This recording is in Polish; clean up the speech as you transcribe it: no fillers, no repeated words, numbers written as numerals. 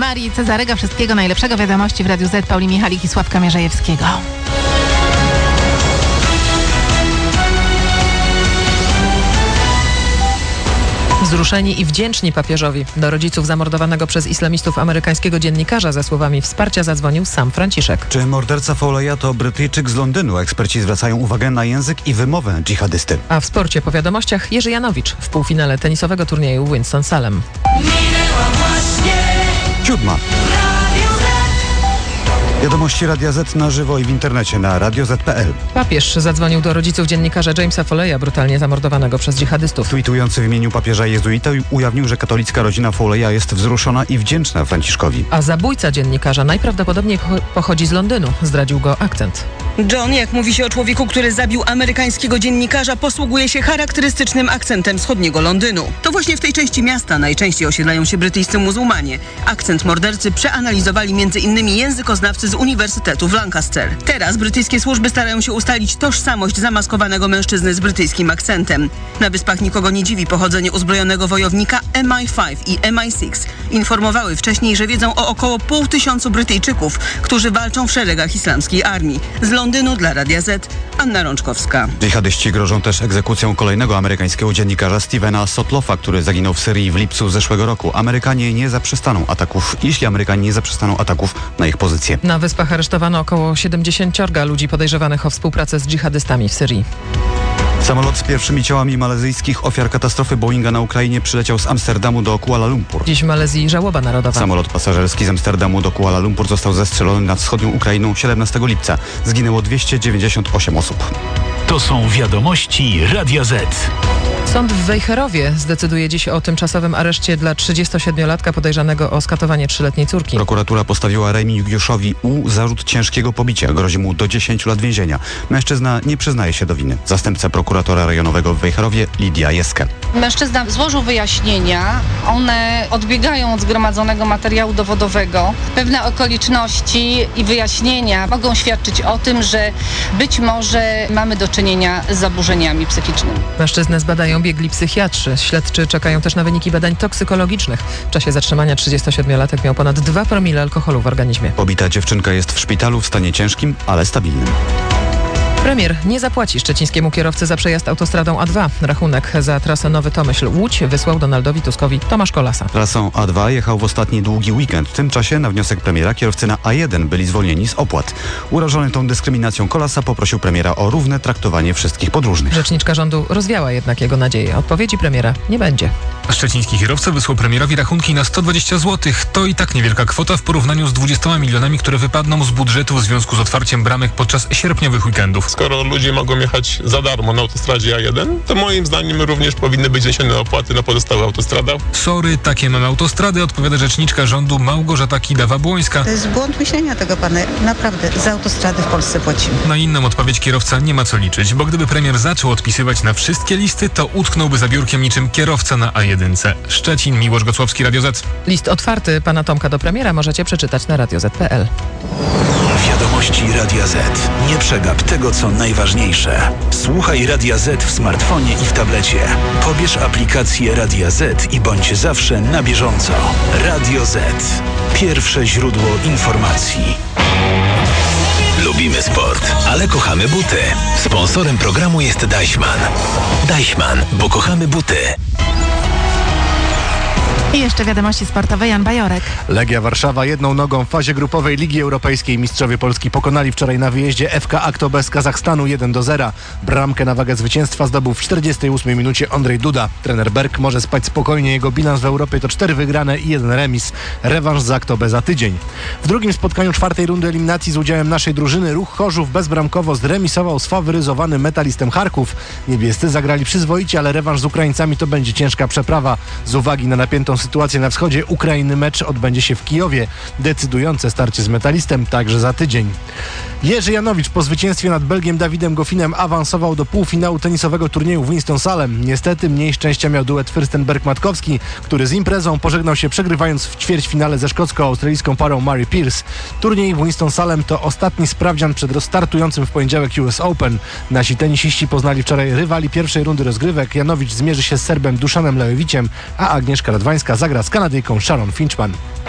Marii Cezarego. Wszystkiego najlepszego. Wiadomości w Radiu Z. Pauli Michalik i Sławka Mierzejewskiego. Wzruszeni i wdzięczni papieżowi. Do rodziców zamordowanego przez islamistów amerykańskiego dziennikarza ze słowami wsparcia zadzwonił sam Franciszek. Czy morderca Foley'a to Brytyjczyk z Londynu? Eksperci zwracają uwagę na język i wymowę dżihadysty. A w sporcie po wiadomościach Jerzy Janowicz w półfinale tenisowego turnieju Winston-Salem. 7. Wiadomości Radia Z na żywo i w internecie na radioz.pl. Papież zadzwonił do rodziców dziennikarza Jamesa Foley'a, brutalnie zamordowanego przez dżihadystów. Tweetujący w imieniu papieża jezuita ujawnił, że katolicka rodzina Foley'a jest wzruszona i wdzięczna Franciszkowi. A zabójca dziennikarza najprawdopodobniej pochodzi z Londynu, zdradził go akcent. John, jak mówi się o człowieku, który zabił amerykańskiego dziennikarza, posługuje się charakterystycznym akcentem wschodniego Londynu. To właśnie w tej części miasta najczęściej osiedlają się brytyjscy muzułmanie. Akcent mordercy przeanalizowali m.in. językoznawcy z Uniwersytetu w Lancaster. Teraz brytyjskie służby starają się ustalić tożsamość zamaskowanego mężczyzny z brytyjskim akcentem. Na Wyspach nikogo nie dziwi pochodzenie uzbrojonego wojownika MI5 i MI6. Informowały wcześniej, że wiedzą o około 500 Brytyjczyków, którzy walczą w szeregach islamskiej armii. Z Londynu dla Radia Z, Anna Rączkowska. Dżihadyści grożą też egzekucją kolejnego amerykańskiego dziennikarza Stevena Sotlofa, który zaginął w Syrii w lipcu zeszłego roku. Jeśli Amerykanie nie zaprzestaną ataków na ich pozycje. Na Wyspach aresztowano około 70 ludzi podejrzewanych o współpracę z dżihadystami w Syrii. Samolot z pierwszymi ciałami malezyjskich ofiar katastrofy Boeinga na Ukrainie przyleciał z Amsterdamu do Kuala Lumpur. Dziś w Malezji żałoba narodowa. Samolot pasażerski z Amsterdamu do Kuala Lumpur został zestrzelony nad wschodnią Ukrainą 17 lipca. Zginęło 298 osób. To są wiadomości Radia Z. Sąd w Wejherowie zdecyduje dziś o tymczasowym areszcie dla 37-latka podejrzanego o skatowanie 3-letniej córki. Prokuratura postawiła Remigiuszowi U zarzut ciężkiego pobicia. Grozi mu do 10 lat więzienia. Mężczyzna nie przyznaje się do winy. Zastępca prokuratora rejonowego w Wejherowie Lidia Jeskę. Mężczyzna złożył wyjaśnienia. One odbiegają od zgromadzonego materiału dowodowego. Pewne okoliczności i wyjaśnienia mogą świadczyć o tym, że być może mamy do czynienia z zaburzeniami psychicznymi. Mężczyznę zbadają biegli psychiatrzy. Śledczy czekają też na wyniki badań toksykologicznych. W czasie zatrzymania 37-latek miał ponad 2 promile alkoholu w organizmie. Pobita dziewczynka jest w szpitalu w stanie ciężkim, ale stabilnym. Premier nie zapłaci szczecińskiemu kierowcy za przejazd autostradą A2. Rachunek za trasę Nowy Tomyśl-Łódź wysłał Donaldowi Tuskowi Tomasz Kolasa. Trasą A2 jechał w ostatni długi weekend. W tym czasie na wniosek premiera kierowcy na A1 byli zwolnieni z opłat. Urażony tą dyskryminacją Kolasa poprosił premiera o równe traktowanie wszystkich podróżnych. Rzeczniczka rządu rozwiała jednak jego nadzieję. Odpowiedzi premiera nie będzie. Szczeciński kierowca wysłał premierowi rachunki na 120 zł. To i tak niewielka kwota w porównaniu z 20 milionami, które wypadną z budżetu w związku z otwarciem bramek podczas sierpniowych weekendów. Skoro ludzie mogą jechać za darmo na autostradzie A1, to moim zdaniem również powinny być zniesione opłaty na pozostałych autostradach. Sorry, takie mamy autostrady, odpowiada rzeczniczka rządu Małgorzata Kidawa-Błońska. To jest błąd myślenia tego pana. Naprawdę, za autostrady w Polsce płacimy. Na inną odpowiedź kierowca nie ma co liczyć, bo gdyby premier zaczął odpisywać na wszystkie listy, to utknąłby za biurkiem niczym kierowca na A1. Szczecin, Miłosz Gocłowski, Radio Z. List otwarty pana Tomka do premiera możecie przeczytać na radioz.pl. Wiadomości Radia Z. Nie przegap tego, co najważniejsze. Słuchaj Radia Z w smartfonie i w tablecie. Pobierz aplikację Radia Z i bądź zawsze na bieżąco. Radio Z. Pierwsze źródło informacji. Lubimy sport, ale kochamy buty. Sponsorem programu jest Deichmann. Deichmann, bo kochamy buty. I jeszcze wiadomości sportowe, Jan Bajorek. Legia Warszawa jedną nogą w fazie grupowej Ligi Europejskiej. Mistrzowie Polski pokonali wczoraj na wyjeździe FK Aktobe z Kazachstanu 1-0. Bramkę na wagę zwycięstwa zdobył w 48 minucie Andrzej Duda. Trener Berg może spać spokojnie. Jego bilans w Europie to 4 wygrane i 1 remis. Rewanż z Aktobe za tydzień. W drugim spotkaniu 4. rundy eliminacji z udziałem naszej drużyny Ruch Chorzów bezbramkowo zremisował z faworyzowanym Metalistem Charków. Niebiescy zagrali przyzwoicie, ale rewanż z Ukraińcami to będzie ciężka przeprawa. Z uwagi na napiętą sytuację na wschodzie Ukrainy mecz odbędzie się w Kijowie. Decydujące starcie z Metalistem także za tydzień. Jerzy Janowicz po zwycięstwie nad Belgiem Dawidem Goffinem awansował do półfinału tenisowego turnieju w Winston-Salem. Niestety mniej szczęścia miał duet Fürstenberg-Matkowski, który z imprezą pożegnał się przegrywając w ćwierćfinale ze szkocko-australijską parą Mary Pierce. Turniej w Winston-Salem to ostatni sprawdzian przed startującym w poniedziałek US Open. Nasi tenisiści poznali wczoraj rywali pierwszej rundy rozgrywek. Janowicz zmierzy się z Serbem Duszanem Lejowiciem, a Agnieszka Radwańska zagra z Kanadyjką Sharon Finchman.